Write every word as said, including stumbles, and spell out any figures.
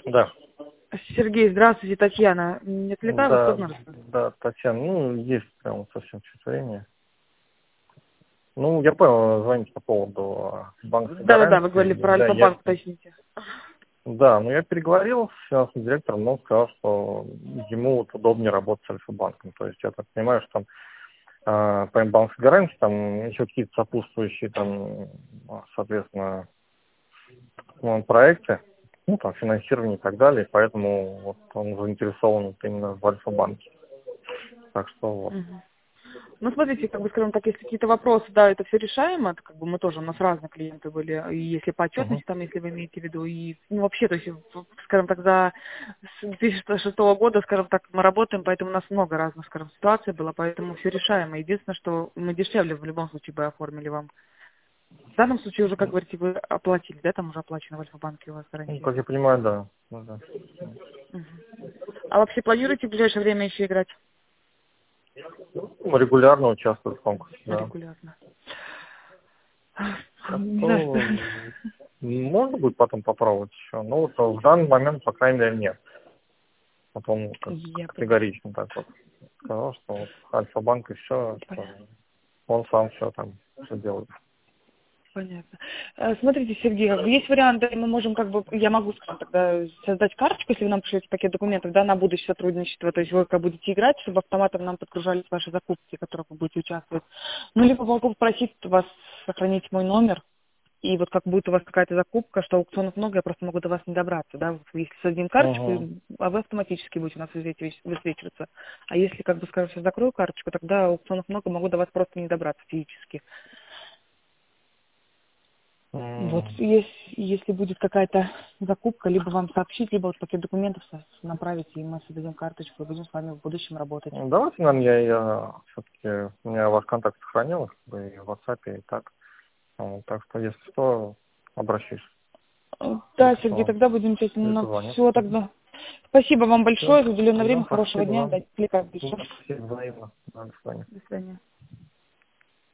Да, Сергей, здравствуйте, Татьяна. Не отвлекаю вас, да, удобно рассказать? да, Татьяна, ну, есть прям совсем чуть времени. Ну, я понял, звоните по поводу а, банковской Да-да-да, вы гарантии. говорили про Да, я, Альфа-банк, уточните. да, ну, я переговорил с финансовым директором, но он сказал, что ему вот удобнее работать с Альфа-банком. То есть я так понимаю, что там, а, помимо банковской гарантии, там еще какие-то сопутствующие, там, а, соответственно, ну, проекты, ну, там, финансирование и так далее, поэтому вот он заинтересован вот именно в Альфа-банке. Так что вот. Мгм. Ну, смотрите, как бы, скажем так, если какие-то вопросы, да, это все решаемо, это как бы мы тоже, у нас разные клиенты были, и если по Угу. отчетности, там, если вы имеете в виду, и, ну, вообще, то есть, в- скажем так, за с две тысячи шестого года, скажем так, мы работаем, поэтому у нас много разных, скажем, ситуаций было, поэтому все решаемо. Единственное, что мы дешевле в любом случае бы оформили вам. В данном случае уже, как говорите, вы оплатили, да, там уже оплачено в Альфа-банке у вас Ну, гарантия. как я понимаю, да. Ну, да. Мгм. А вообще планируете в ближайшее время еще играть Ну, регулярно участвую в конкурсе, да. регулярно? Так Не знаю, что... что можно будет потом попробовать еще. Но вот в данный момент, по крайней мере, нет. Вот он как Я поняла. категорично так вот сказал, что вот Альфа-банк и все, Понятно. он сам все там все делает. Понятно. Э, Смотрите, Сергей, как бы есть варианты, мы можем как бы, я могу, скажем, тогда создать карточку, если вы нам пришлете пакет документов, да, на будущее сотрудничество, то есть вы как будете играть, чтобы автоматом нам подгружались ваши закупки, в которых вы будете участвовать. Ну, либо могу попросить вас сохранить мой номер, и вот как будет у вас какая-то закупка, что аукционов много, я просто могу до вас не добраться, да, вот если создадим карточку, Угу. а вы автоматически будете у нас высвечиваться. высвечиваться. А если, как бы, скажем, сейчас закрою карточку, тогда аукционов много, могу до вас просто не добраться физически. Вот, если, если будет какая-то закупка, либо вам сообщить, либо вот пакет документов со- направить, и мы создадим карточку, и будем с вами в будущем работать. Давайте, наверное, я, я все-таки, у меня ваш контакт сохранил, как бы, и в WhatsApp, и так. Вот, так что, если что, обращусь. Э, Да, Если Сергей, что, тогда будем честно. перезвоню. Всего тогда. Спасибо вам Все. большое за уделенное Да, время. Хорошего спасибо дня. вам. Дайте кликать. Да, спасибо взаимно. До свидания. До свидания.